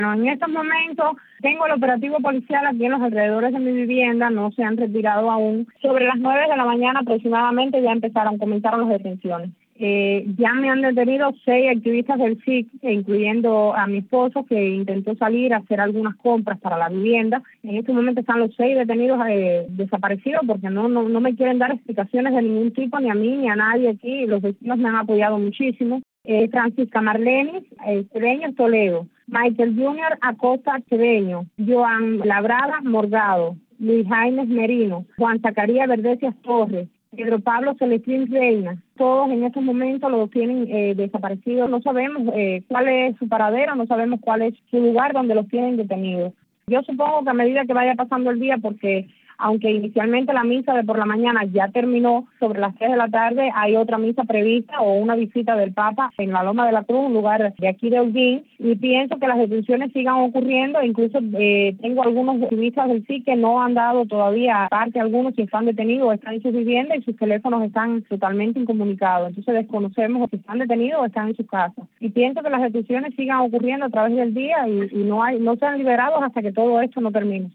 No, en estos momentos tengo el operativo policial aquí en los alrededores de mi vivienda, no se han retirado aún. Sobre las 9 de la mañana aproximadamente comenzaron las detenciones. Ya me han detenido 6 activistas del SIC, incluyendo a mi esposo, que intentó salir a hacer algunas compras para la vivienda. En este momento están los 6 detenidos desaparecidos porque no me quieren dar explicaciones de ningún tipo, ni a mí ni a nadie aquí. Los vecinos me han apoyado muchísimo. Francisca Marlenis Cedeño Toledo, Michael Junior Acosta Cedeño, Joan Labrada Morgado, Luis Jaime Merino, Juan Zacarías Verdecias Torres, Pedro Pablo Celestín Reina. Todos en estos momentos los tienen desaparecidos. No sabemos cuál es su paradero, no sabemos cuál es su lugar donde los tienen detenidos. Yo supongo que a medida que vaya pasando el día, porque aunque inicialmente la misa de por la mañana ya terminó, sobre las 3 de la tarde hay otra misa prevista o una visita del Papa en la Loma de la Cruz, un lugar de aquí de Holguín, y pienso que las detenciones sigan ocurriendo. Incluso tengo algunos activistas del sí que no han dado todavía parte, algunos si están detenidos o están en sus viviendas y sus teléfonos están totalmente incomunicados. Entonces desconocemos si están detenidos o están en sus casas. Y pienso que las detenciones sigan ocurriendo a través del día y no sean liberados hasta que todo esto no termine.